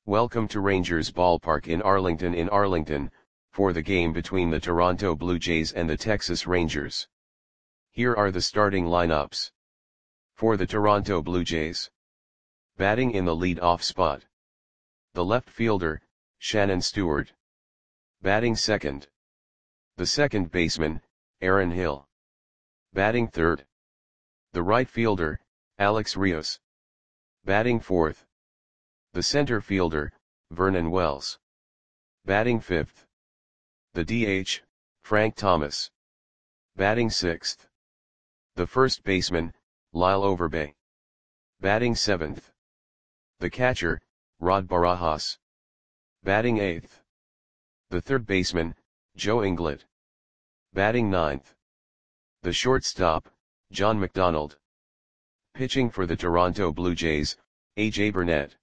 Welcome to Rangers Ballpark in Arlington, for the game between the Toronto Blue Jays and the Texas Rangers. Here are the starting lineups. For the Toronto Blue Jays. Batting in the lead-off spot. The left fielder, Shannon Stewart. Batting second. The second baseman, Aaron Hill. Batting third. The right fielder, Alex Rios. Batting fourth. The center fielder, Vernon Wells. Batting fifth. The DH, Frank Thomas. Batting sixth. The first baseman, Lyle Overbay. Batting seventh. The catcher, Rod Barajas. Batting eighth. The third baseman, Joe Inglet. Batting ninth. The shortstop, John McDonald. Pitching for the Toronto Blue Jays, A.J. Burnett.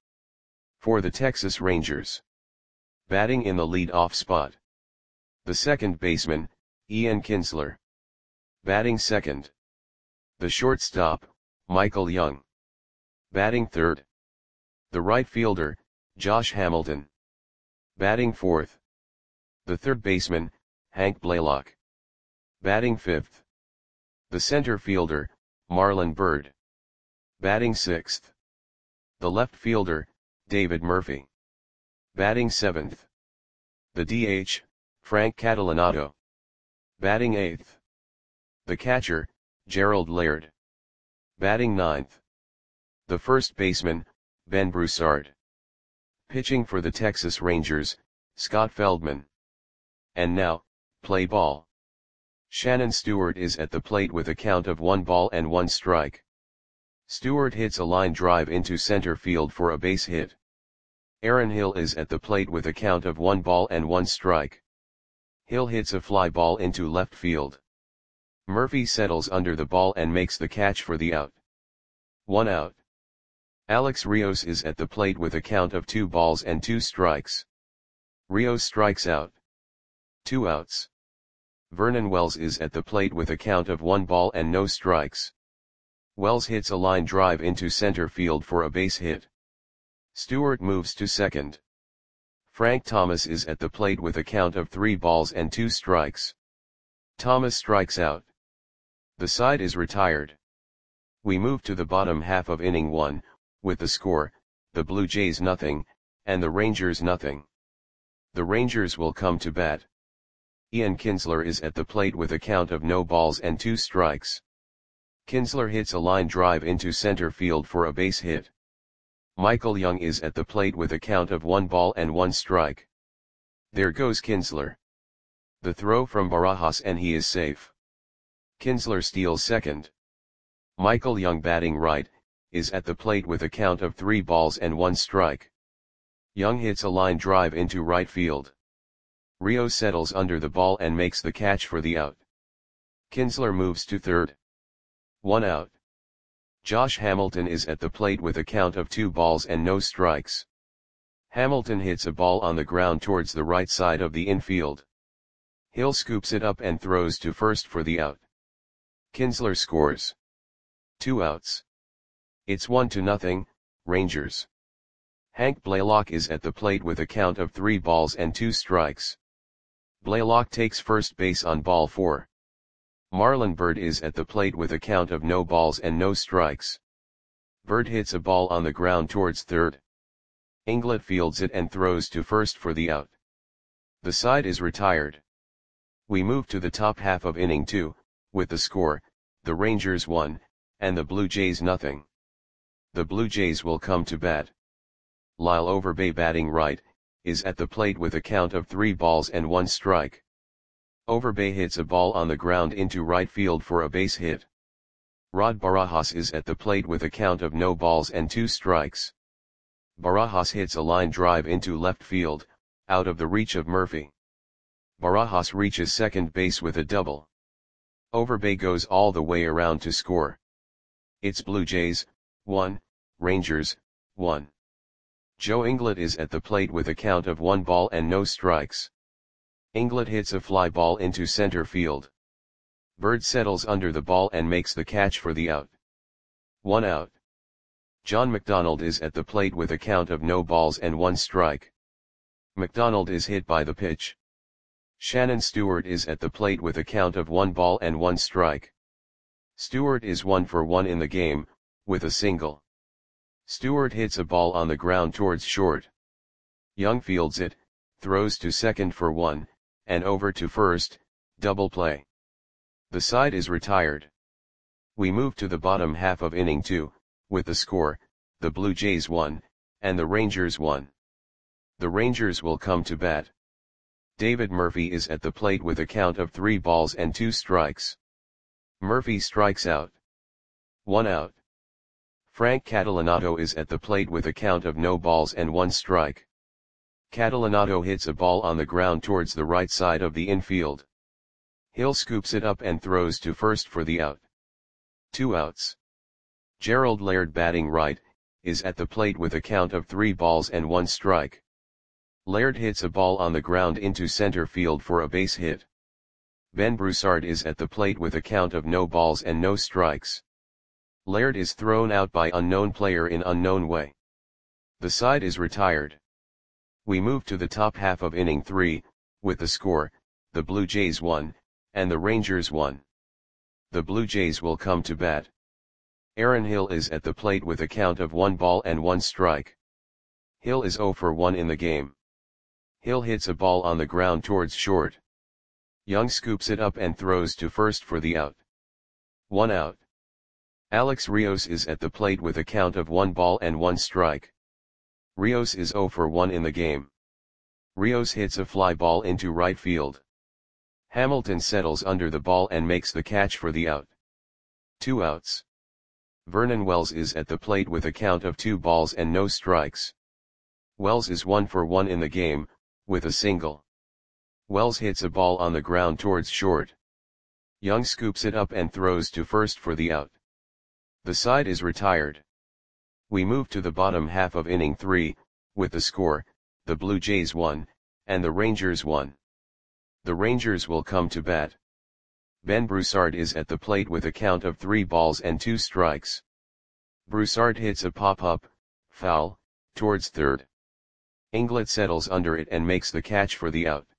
For the Texas Rangers. Batting in the lead-off spot. The second baseman, Ian Kinsler. Batting second. The shortstop, Michael Young. Batting third. The right fielder, Josh Hamilton. Batting fourth. The third baseman, Hank Blaylock. Batting fifth. The center fielder, Marlon Byrd. Batting sixth. The left fielder, David Murphy. Batting seventh. The DH, Frank Catalanotto. Batting eighth. The catcher, Gerald Laird. Batting ninth. The first baseman, Ben Broussard. Pitching for the Texas Rangers, Scott Feldman. And now, play ball. Shannon Stewart is at the plate with a count of 1 strike. Stewart hits a line drive into center field for a base hit. Aaron Hill is at the plate with a count of 1 strike. Hill hits a fly ball into left field. Murphy settles under the ball and makes the catch for the out. 1 out. Alex Rios is at the plate with a count of 2 strikes. Rios strikes out. 2 outs. Vernon Wells is at the plate with a count of 1 strikes. Wells hits a line drive into center field for a base hit. Stewart moves to second. Frank Thomas is at the plate with a count of 3 strikes. Thomas strikes out. The side is retired. We move to the bottom half of inning 1, with the score, the Blue Jays nothing, and the Rangers nothing. The Rangers will come to bat. Ian Kinsler is at the plate with a count of 0 strikes. Kinsler hits a line drive into center field for a base hit. Michael Young is at the plate with a count of 1 strike. There goes Kinsler. The throw from Barajas and he is safe. Kinsler steals second. Michael Young, batting right, is at the plate with a count of 3 strike. Young hits a line drive into right field. Rio settles under the ball and makes the catch for the out. Kinsler moves to third. 1 out. Josh Hamilton is at the plate with a count of 2 strikes. Hamilton hits a ball on the ground towards the right side of the infield. Hill scoops it up and throws to first for the out. Kinsler scores. 2 outs. It's 1-0, Rangers. Hank Blaylock is at the plate with a count of 3 strikes. Blaylock takes first base on ball 4. Marlon Byrd is at the plate with a count of 0 strikes. Byrd hits a ball on the ground towards third. Inglet fields it and throws to first for the out. The side is retired. We move to the top half of inning 2, with the score, the Rangers 1, and the Blue Jays nothing. The Blue Jays will come to bat. Lyle Overbay, batting right, is at the plate with a count of 3 strike. Overbay hits a ball on the ground into right field for a base hit. Rod Barajas is at the plate with a count of 0 strikes. Barajas hits a line drive into left field, out of the reach of Murphy. Barajas reaches second base with a double. Overbay goes all the way around to score. It's Blue Jays 1, Rangers 1. Joe Inglet is at the plate with a count of 1 strikes. Inglet hits a fly ball into center field. Byrd settles under the ball and makes the catch for the out. 1 out. John McDonald is at the plate with a count of no balls and 1 strike. McDonald is hit by the pitch. Shannon Stewart is at the plate with a count of 1 ball and 1 strike. Stewart is 1 for 1 in the game, with a single. Stewart hits a ball on the ground towards short. Young fields it, throws to second for 1, and over to first, double play. The side is retired. We move to the bottom half of inning 2, with the score, the Blue Jays 1, and the Rangers 1. The Rangers will come to bat. David Murphy is at the plate with a count of 3 balls and 2 strikes. Murphy strikes out. 1 out. Frank Catalanato is at the plate with a count of no balls and 1 strike. Catalanato hits a ball on the ground towards the right side of the infield. Hill scoops it up and throws to first for the out. 2 outs. Gerald Laird, batting right, is at the plate with a count of 3 balls and 1 strike. Laird hits a ball on the ground into center field for a base hit. Ben Broussard is at the plate with a count of no balls and no strikes. Laird is thrown out by unknown player in unknown way. The side is retired. We move to the top half of inning 3, with the score, the Blue Jays 1, and the Rangers 1. The Blue Jays will come to bat. Aaron Hill is at the plate with a count of 1 ball and 1 strike. Hill is 0 for 1 in the game. Hill hits a ball on the ground towards short. Young scoops it up and throws to first for the out. 1 out. Alex Rios is at the plate with a count of 1 ball and 1 strike. Rios is 0 for 1 in the game. Rios hits a fly ball into right field. Hamilton settles under the ball and makes the catch for the out. 2 outs. Vernon Wells is at the plate with a count of 2 balls and no strikes. Wells is 1 for 1 in the game, with a single. Wells hits a ball on the ground towards short. Young scoops it up and throws to first for the out. The side is retired. We move to the bottom half of inning 3, with the score, the Blue Jays 1, and the Rangers 1. The Rangers will come to bat. Ben Broussard is at the plate with a count of 3 balls and 2 strikes. Broussard hits a pop-up, foul, towards third. Inglett settles under it and makes the catch for the out.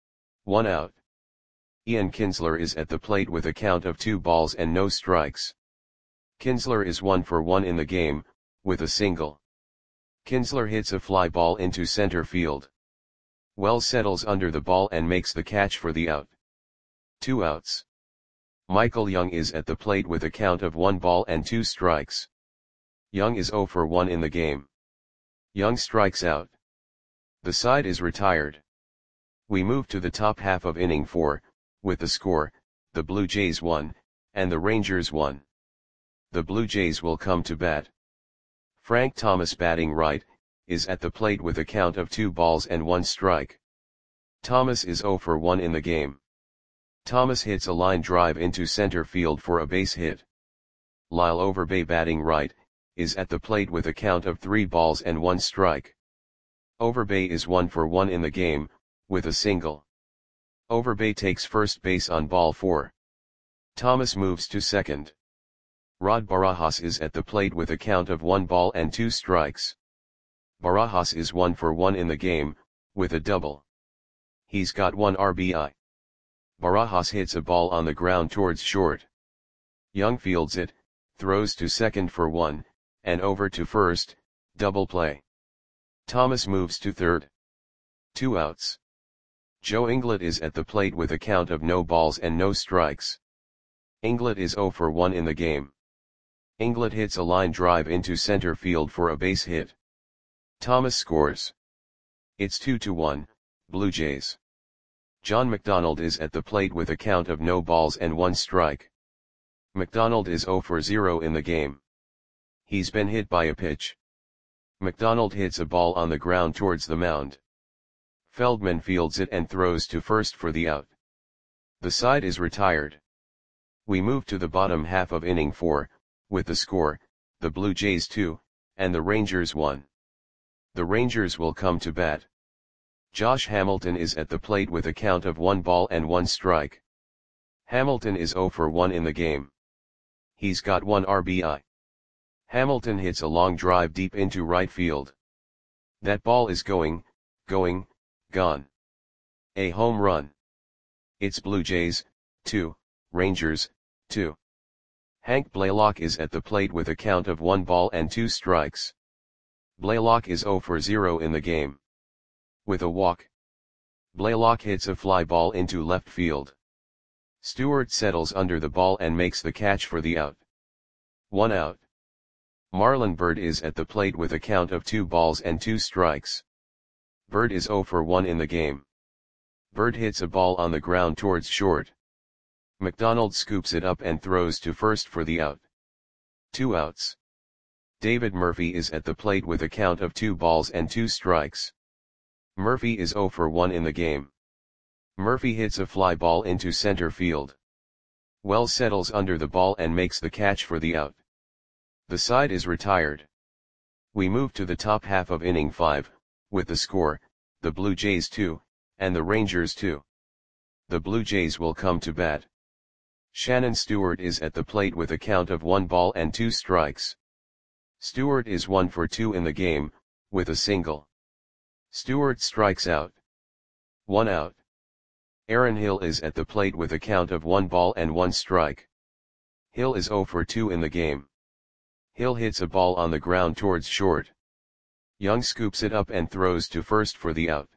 1 out. Ian Kinsler is at the plate with a count of 2 balls and no strikes. Kinsler is 1 for 1 in the game, with a single. Kinsler hits a fly ball into center field. Wells settles under the ball and makes the catch for the out. 2 outs. Michael Young is at the plate with a count of 1 ball and 2 strikes. Young is 0 for 1 in the game. Young strikes out. The side is retired. We move to the top half of inning 4, with the score, the Blue Jays 1, and the Rangers 1. The Blue Jays will come to bat. Frank Thomas, batting right, is at the plate with a count of 2 balls and 1 strike. Thomas is 0 for 1 in the game. Thomas hits a line drive into center field for a base hit. Lyle Overbay, batting right, is at the plate with a count of 3 balls and 1 strike. Overbay is 1 for 1 in the game, with a single. Overbay takes first base on ball 4. Thomas moves to second. Rod Barajas is at the plate with a count of 1 ball and 2 strikes. Barajas is 1 for 1 in the game, with a double. He's got 1 RBI. Barajas hits a ball on the ground towards short. Young fields it, throws to second for 1, and over to first, double play. Thomas moves to third. 2 outs. Joe Inglett is at the plate with a count of no balls and no strikes. Inglett is 0 for 1 in the game. Inglett hits a line drive into center field for a base hit. Thomas scores. It's 2-1, Blue Jays. John McDonald is at the plate with a count of no balls and 1 strike. McDonald is 0 for 0 in the game. He's been hit by a pitch. McDonald hits a ball on the ground towards the mound. Feldman fields it and throws to first for the out. The side is retired. We move to the bottom half of inning 4, with the score, the Blue Jays 2, and the Rangers 1. The Rangers will come to bat. Josh Hamilton is at the plate with a count of 1 ball and 1 strike. Hamilton is 0 for 1 in the game. He's got 1 RBI. Hamilton hits a long drive deep into right field. That ball is going, gone. A home run. It's Blue Jays, 2, Rangers, 2. Hank Blaylock is at the plate with a count of 1 ball and 2 strikes. Blaylock is 0 for 0 in the game. With a walk, Blaylock hits a fly ball into left field. Stewart settles under the ball and makes the catch for the out. 1 out. Marlon Byrd is at the plate with a count of 2 balls and 2 strikes. Byrd is 0 for 1 in the game. Byrd hits a ball on the ground towards short. McDonald scoops it up and throws to first for the out. 2 outs. David Murphy is at the plate with a count of 2 balls and 2 strikes. Murphy is 0 for 1 in the game. Murphy hits a fly ball into center field. Wells settles under the ball and makes the catch for the out. The side is retired. We move to the top half of inning 5, with the score, the Blue Jays 2, and the Rangers 2. The Blue Jays will come to bat. Shannon Stewart is at the plate with a count of 1 ball and 2 strikes. Stewart is 1 for 2 in the game, with a single. Stewart strikes out. 1 out. Aaron Hill is at the plate with a count of 1 ball and 1 strike. Hill is 0 for 2 in the game. Hill hits a ball on the ground towards short. Young scoops it up and throws to first for the out.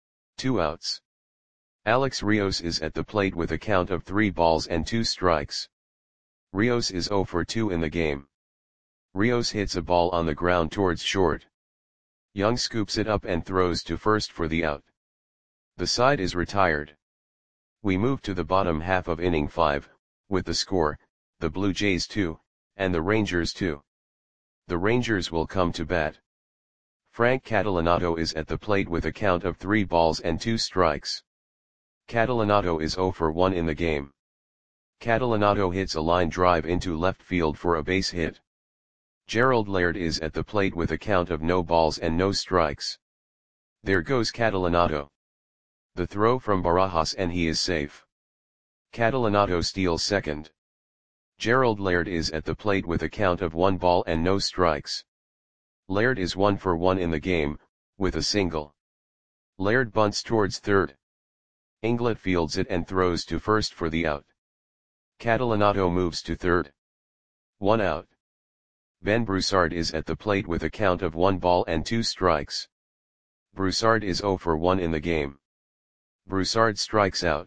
2 outs. Alex Rios is at the plate with a count of 3 balls and 2 strikes. Rios is 0 for 2 in the game. Rios hits a ball on the ground towards short. Young scoops it up and throws to first for the out. The side is retired. We move to the bottom half of inning 5, with the score, the Blue Jays 2, and the Rangers 2. The Rangers will come to bat. Frank Catalanato is at the plate with a count of 3 balls and 2 strikes. Catalanato is 0 for 1 in the game. Catalanato hits a line drive into left field for a base hit. Gerald Laird is at the plate with a count of no balls and no strikes. There goes Catalanato. The throw from Barajas and he is safe. Catalanato steals second. Gerald Laird is at the plate with a count of 1 ball and no strikes. Laird is 1 for 1 in the game, with a single. Laird bunts towards third. Inglett fields it and throws to first for the out. Catalanato moves to third. 1 out. Ben Broussard is at the plate with a count of 1 ball and 2 strikes. Broussard is 0 for 1 in the game. Broussard strikes out.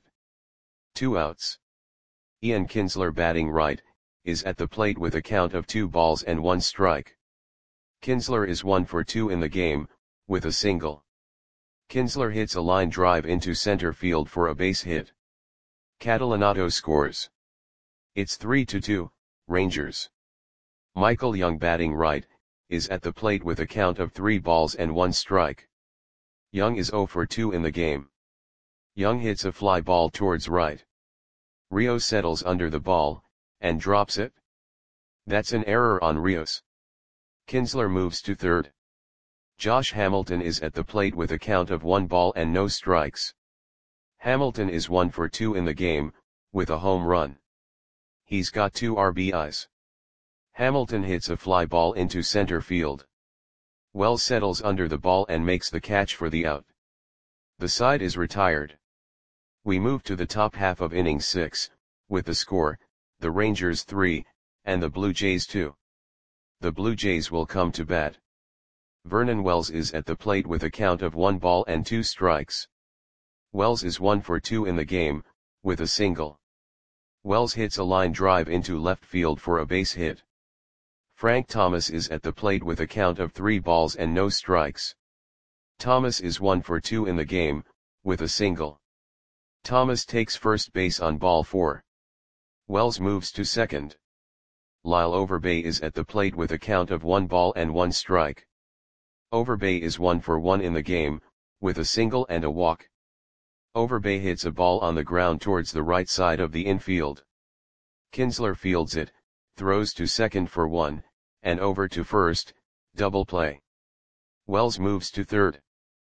2 outs. Ian Kinsler, batting right, is at the plate with a count of 2 balls and 1 strike. Kinsler is 1 for 2 in the game, with a single. Kinsler hits a line drive into center field for a base hit. Catalanato scores. It's 3-2, Rangers. Michael Young, batting right, is at the plate with a count of 3 balls and 1 strike. Young is 0 for 2 in the game. Young hits a fly ball towards right. Rios settles under the ball, and drops it. That's an error on Rios. Kinsler moves to third. Josh Hamilton is at the plate with a count of 1 ball and no strikes. Hamilton is 1 for 2 in the game, with a home run. He's got 2 RBIs. Hamilton hits a fly ball into center field. Wells settles under the ball and makes the catch for the out. The side is retired. We move to the top half of inning 6, with the score, the Rangers 3, and the Blue Jays 2. The Blue Jays will come to bat. Vernon Wells is at the plate with a count of 1 ball and 2 strikes. Wells is 1 for 2 in the game, with a single. Wells hits a line drive into left field for a base hit. Frank Thomas is at the plate with a count of 3 balls and no strikes. Thomas is 1 for 2 in the game, with a single. Thomas takes first base on ball 4. Wells moves to second. Lyle Overbay is at the plate with a count of 1 ball and 1 strike. Overbay is 1 for 1 in the game, with a single and a walk. Overbay hits a ball on the ground towards the right side of the infield. Kinsler fields it, throws to second for 1, and over to first, double play. Wells moves to third.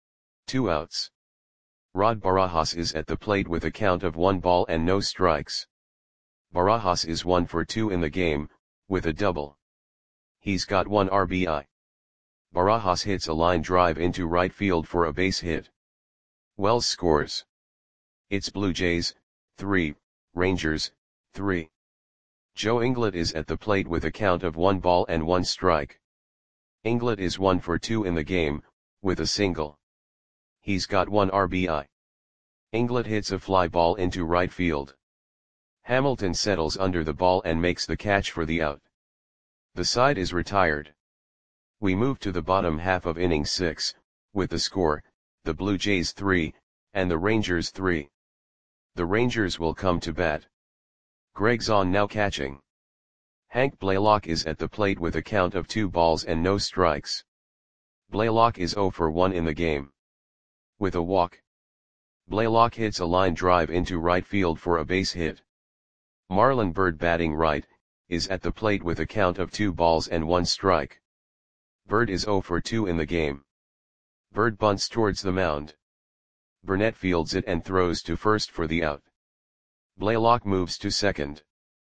2 outs. Rod Barajas is at the plate with a count of 1 ball and no strikes. Barajas is 1 for 2 in the game, with a double. He's got 1 RBI. Barajas hits a line drive into right field for a base hit. Wells scores. It's Blue Jays, 3, Rangers, 3. Joe Inglet is at the plate with a count of 1 ball and 1 strike. Inglet is 1 for 2 in the game, with a single. He's got 1 RBI. Inglet hits a fly ball into right field. Hamilton settles under the ball and makes the catch for the out. The side is retired. We move to the bottom half of inning 6, with the score, the Blue Jays 3, and the Rangers 3. The Rangers will come to bat. Greg Zahn now catching. Hank Blaylock is at the plate with a count of 2 balls and no strikes. Blaylock is 0 for 1 in the game. With a walk. Blaylock hits a line drive into right field for a base hit. Marlon Byrd batting right, is at the plate with a count of 2 balls and 1 strike. Byrd is 0 for 2 in the game. Byrd bunts towards the mound. Burnett fields it and throws to first for the out. Blaylock moves to second.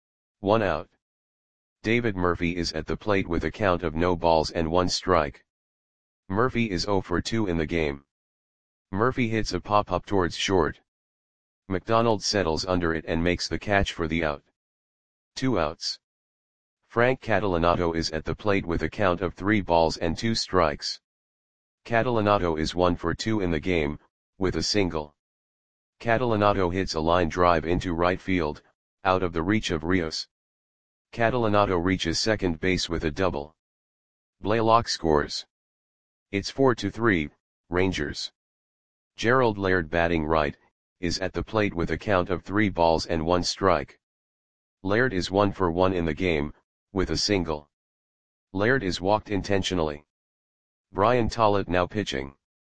1 out. David Murphy is at the plate with a count of no balls and 1 strike. Murphy is 0 for 2 in the game. Murphy hits a pop-up towards short. McDonald settles under it and makes the catch for the out. 2 outs. Frank Catalanato is at the plate with a count of 3 balls and 2 strikes. Catalanato is 1 for 2 in the game, with a single. Catalanato hits a line drive into right field, out of the reach of Rios. Catalanato reaches second base with a double. Blaylock scores. It's 4-3, Rangers. Gerald Laird batting right, is at the plate with a count of 3 balls and 1 strike. Laird is 1 for 1 in the game, with a single. Laird is walked intentionally. Brian Tollett now pitching.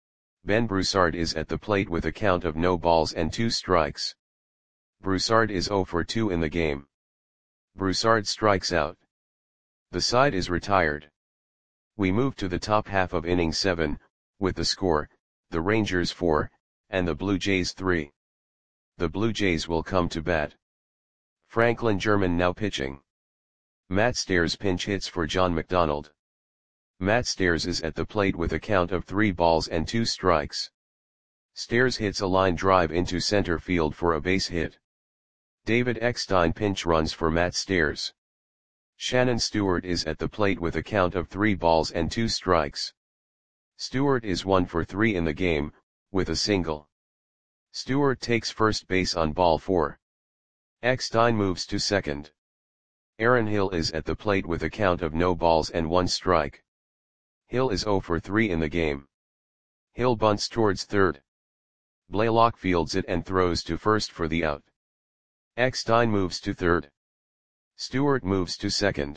Ben Broussard is at the plate with a count of no balls and 2 strikes. Broussard is 0 for 2 in the game. Broussard strikes out. The side is retired. We move to the top half of inning 7, with the score, the Rangers 4, and the Blue Jays 3. The Blue Jays will come to bat. Franklin German now pitching. Matt Stairs pinch hits for John McDonald. Matt Stairs is at the plate with a count of 3 balls and 2 strikes. Stairs hits a line drive into center field for a base hit. David Eckstein pinch runs for Matt Stairs. Shannon Stewart is at the plate with a count of 3 balls and 2 strikes. Stewart is 1 for 3 in the game, with a single. Stewart takes first base on ball 4. Eckstein moves to second. Aaron Hill is at the plate with a count of no balls and 1 strike. Hill is 0 for 3 in the game. Hill bunts towards third. Blaylock fields it and throws to first for the out. Eckstein moves to third. Stewart moves to second.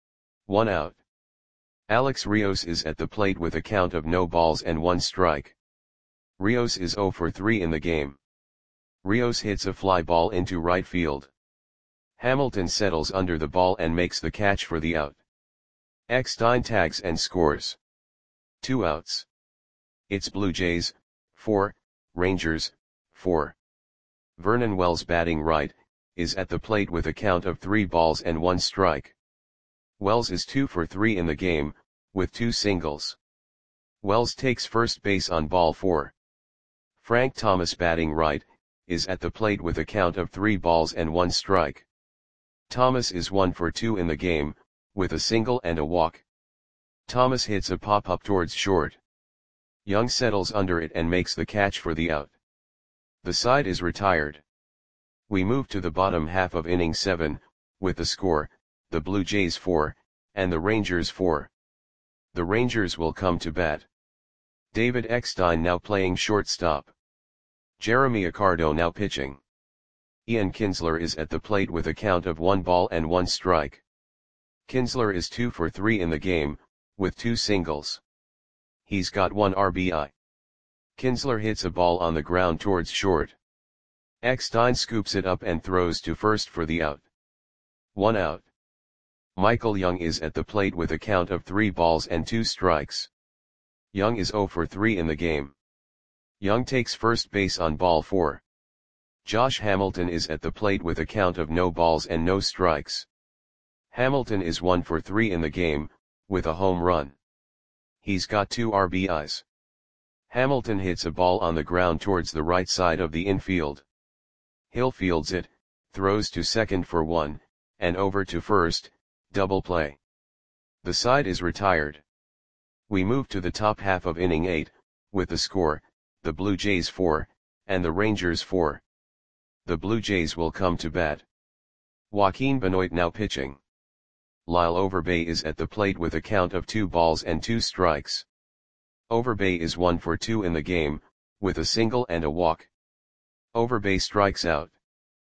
1 out. Alex Rios is at the plate with a count of no balls and 1 strike. Rios is 0 for 3 in the game. Rios hits a fly ball into right field. Hamilton settles under the ball and makes the catch for the out. Eckstein tags and scores. 2 outs. It's Blue Jays, 4, Rangers, 4. Vernon Wells batting right, is at the plate with a count of 3 balls and 1 strike. Wells is 2 for 3 in the game, with 2 singles. Wells takes first base on ball 4. Frank Thomas batting right, is at the plate with a count of 3 balls and 1 strike. Thomas is 1 for 2 in the game, with a single and a walk. Thomas hits a pop-up towards short. Young settles under it and makes the catch for the out. The side is retired. We move to the bottom half of inning 7, with the score, the Blue Jays 4, and the Rangers 4. The Rangers will come to bat. David Eckstein now playing shortstop. Jeremy Accardo now pitching. Ian Kinsler is at the plate with a count of 1 ball and 1 strike. Kinsler is 2 for 3 in the game, with 2 singles. He's got 1 RBI. Kinsler hits a ball on the ground towards short. Eckstein scoops it up and throws to first for the out. 1 out. Michael Young is at the plate with a count of 3 balls and 2 strikes. Young is 0 for 3 in the game. Young takes first base on ball 4. Josh Hamilton is at the plate with a count of no balls and no strikes. Hamilton is 1 for 3 in the game, with a home run. He's got 2 RBIs. Hamilton hits a ball on the ground towards the right side of the infield. Hill fields it, throws to second for 1, and over to first, double play. The side is retired. We move to the top half of inning 8, with the score, the Blue Jays 4, and the Rangers 4. The Blue Jays will come to bat. Joaquin Benoit now pitching. Lyle Overbay is at the plate with a count of 2 balls and 2 strikes. Overbay is 1 for 2 in the game, with a single and a walk. Overbay strikes out.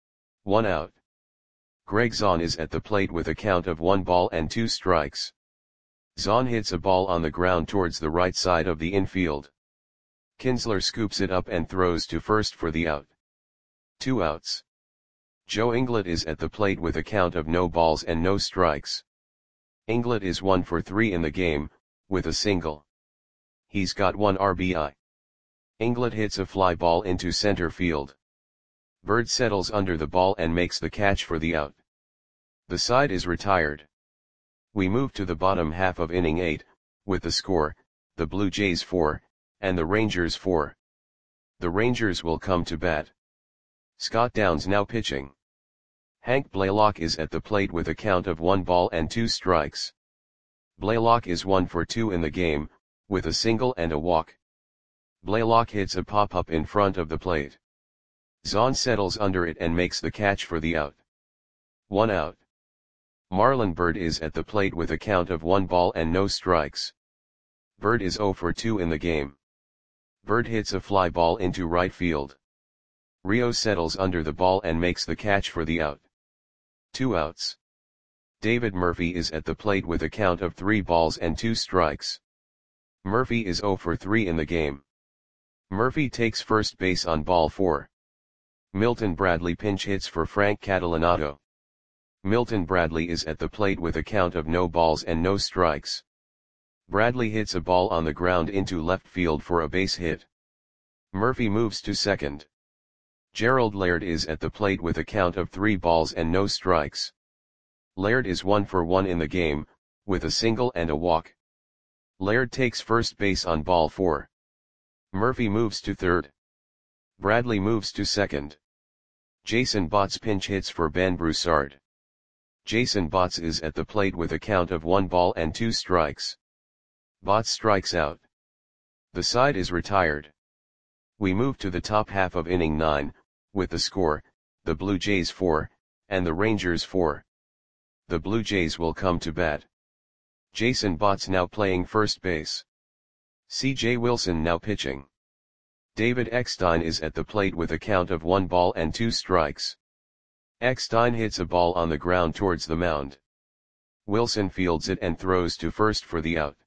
1 out. Greg Zahn is at the plate with a count of 1 ball and 2 strikes. Zahn hits a ball on the ground towards the right side of the infield. Kinsler scoops it up and throws to first for the out. 2 outs. Joe Inglet is at the plate with a count of no balls and no strikes. Inglet is 1 for 3 in the game, with a single. He's got 1 RBI. Inglet hits a fly ball into center field. Bird settles under the ball and makes the catch for the out. The side is retired. We move to the bottom half of inning 8, with the score, the Blue Jays 4, and the Rangers 4. The Rangers will come to bat. Scott Downs now pitching. Hank Blaylock is at the plate with a count of 1 ball and 2 strikes. Blaylock is 1 for 2 in the game, with a single and a walk. Blaylock hits a pop-up in front of the plate. Zahn settles under it and makes the catch for the out. 1 out. Marlon Byrd is at the plate with a count of 1 ball and no strikes. Byrd is 0 for 2 in the game. Byrd hits a fly ball into right field. Rio settles under the ball and makes the catch for the out. 2 outs. David Murphy is at the plate with a count of 3 balls and 2 strikes. Murphy is 0 for 3 in the game. Murphy takes first base on ball 4. Milton Bradley pinch hits for Frank Catalanato. Milton Bradley is at the plate with a count of no balls and no strikes. Bradley hits a ball on the ground into left field for a base hit. Murphy moves to second. Gerald Laird is at the plate with a count of 3 balls and no strikes. Laird is 1 for 1 in the game, with a single and a walk. Laird takes first base on ball 4. Murphy moves to third. Bradley moves to second. Jason Botts pinch hits for Ben Broussard. Jason Botts is at the plate with a count of 1 ball and 2 strikes. Botts strikes out. The side is retired. We move to the top half of inning 9, with the score, the Blue Jays 4, and the Rangers 4. The Blue Jays will come to bat. Jason Botts now playing first base. C.J. Wilson now pitching. David Eckstein is at the plate with a count of 1 ball and 2 strikes. Eckstein hits a ball on the ground towards the mound. Wilson fields it and throws to first for the out.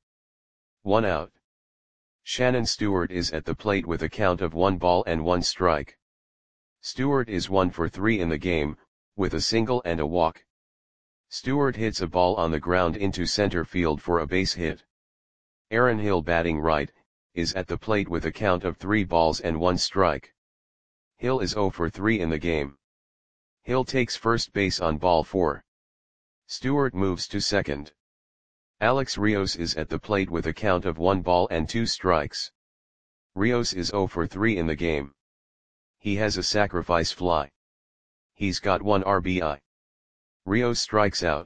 1 out. Shannon Stewart is at the plate with a count of 1 ball and 1 strike. Stewart is 1 for 3 in the game, with a single and a walk. Stewart hits a ball on the ground into center field for a base hit. Aaron Hill batting right, is at the plate with a count of 3 balls and 1 strike. Hill is 0 for 3 in the game. Hill takes first base on ball 4. Stewart moves to second. Alex Rios is at the plate with a count of 1 ball and 2 strikes. Rios is 0 for 3 in the game. He has a sacrifice fly. He's got 1 RBI. Rios strikes out.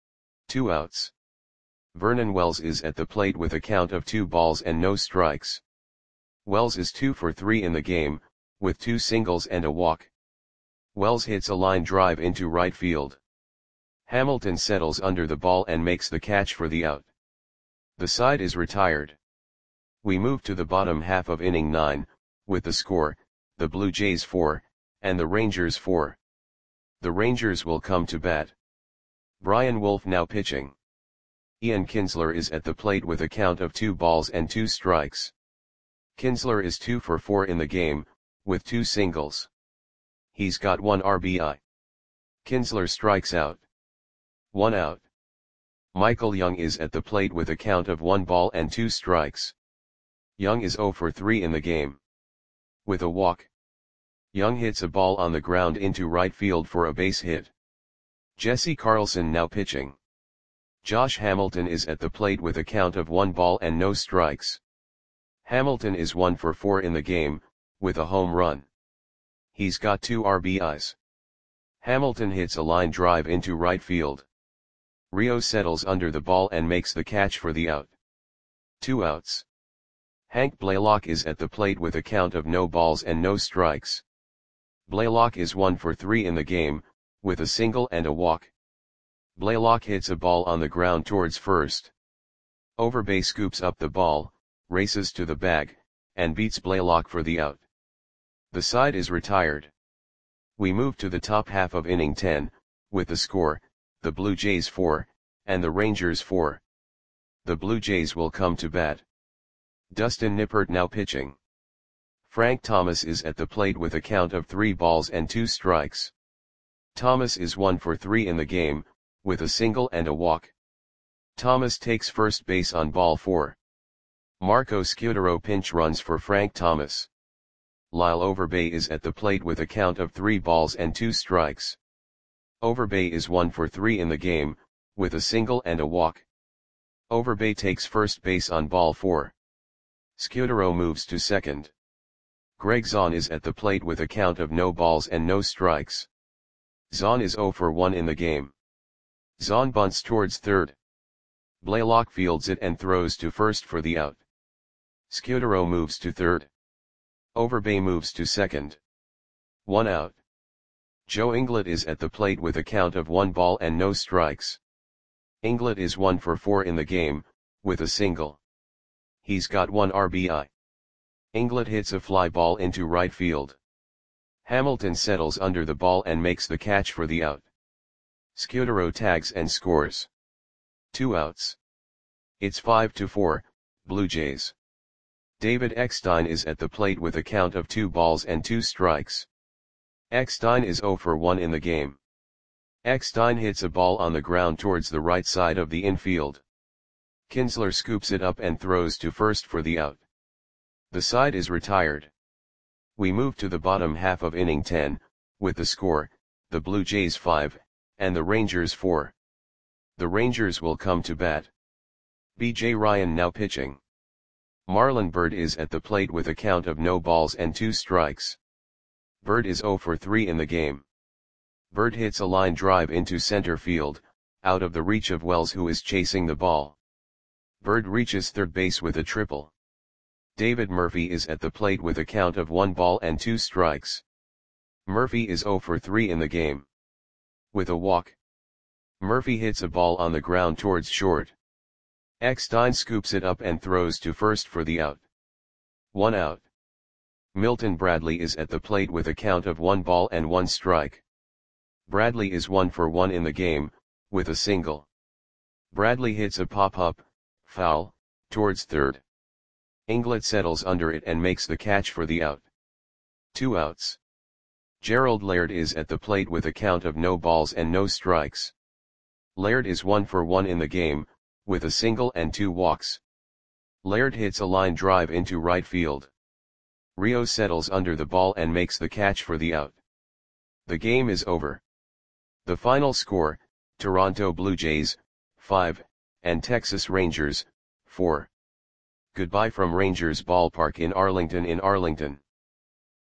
2 outs. Vernon Wells is at the plate with a count of 2 balls and no strikes. Wells is 2 for 3 in the game, with 2 singles and a walk. Wells hits a line drive into right field. Hamilton settles under the ball and makes the catch for the out. The side is retired. We move to the bottom half of inning 9, with the score, the Blue Jays 4, and the Rangers 4. The Rangers will come to bat. Brian Wolf now pitching. Ian Kinsler is at the plate with a count of 2 balls and 2 strikes. Kinsler is 2 for 4 in the game, with 2 singles. He's got 1 RBI. Kinsler strikes out. 1 out. Michael Young is at the plate with a count of 1 ball and 2 strikes. Young is 0 for 3 in the game. With a walk. Young hits a ball on the ground into right field for a base hit. Jesse Carlson now pitching. Josh Hamilton is at the plate with a count of 1 ball and no strikes. Hamilton is 1 for 4 in the game, with a home run. He's got 2 RBIs. Hamilton hits a line drive into right field. Rio settles under the ball and makes the catch for the out. 2 outs. Hank Blaylock is at the plate with a count of no balls and no strikes. Blaylock is 1 for 3 in the game, with a single and a walk. Blaylock hits a ball on the ground towards first. Overbay scoops up the ball, races to the bag, and beats Blaylock for the out. The side is retired. We move to the top half of inning 10, with the score, the Blue Jays 4, and the Rangers 4. The Blue Jays will come to bat. Dustin Nippert now pitching. Frank Thomas is at the plate with a count of 3 balls and 2 strikes. Thomas is 1 for 3 in the game, with a single and a walk. Thomas takes first base on ball 4. Marco Scutaro pinch runs for Frank Thomas. Lyle Overbay is at the plate with a count of 3 balls and 2 strikes. Overbay is 1 for 3 in the game, with a single and a walk. Overbay takes first base on ball 4. Scutaro moves to second. Greg Zahn is at the plate with a count of no balls and no strikes. Zahn is 0 for 1 in the game. Zahn bunts towards third. Blaylock fields it and throws to first for the out. Scutaro moves to third. Overbay moves to second. 1 out. Joe Inglett is at the plate with a count of 1 ball and no strikes. Inglett is 1 for 4 in the game, with a single. He's got 1 RBI. Inglett hits a fly ball into right field. Hamilton settles under the ball and makes the catch for the out. Scutaro tags and scores. 2 outs. It's 5-4, Blue Jays. David Eckstein is at the plate with a count of 2 balls and 2 strikes. Eckstein is 0 for 1 in the game. Eckstein hits a ball on the ground towards the right side of the infield. Kinsler scoops it up and throws to first for the out. The side is retired. We move to the bottom half of inning 10, with the score, the Blue Jays 5, and the Rangers 4. The Rangers will come to bat. B.J. Ryan now pitching. Marlon Byrd is at the plate with a count of no balls and 2 strikes. Byrd is 0 for 3 in the game. Byrd hits a line drive into center field, out of the reach of Wells, who is chasing the ball. Byrd reaches third base with a triple. David Murphy is at the plate with a count of 1 ball and 2 strikes. Murphy is 0 for 3 in the game. With a walk. Murphy hits a ball on the ground towards short. Eckstein scoops it up and throws to first for the out. 1 out. Milton Bradley is at the plate with a count of 1 ball and 1 strike. Bradley is 1 for 1 in the game, with a single. Bradley hits a pop-up, foul, towards third. Inglett settles under it and makes the catch for the out. 2 outs. Gerald Laird is at the plate with a count of no balls and no strikes. Laird is 1 for 1 in the game, with a single and 2 walks. Laird hits a line drive into right field. Rio settles under the ball and makes the catch for the out. The game is over. The final score, Toronto Blue Jays, 5, and Texas Rangers, 4. Goodbye from Rangers Ballpark in Arlington.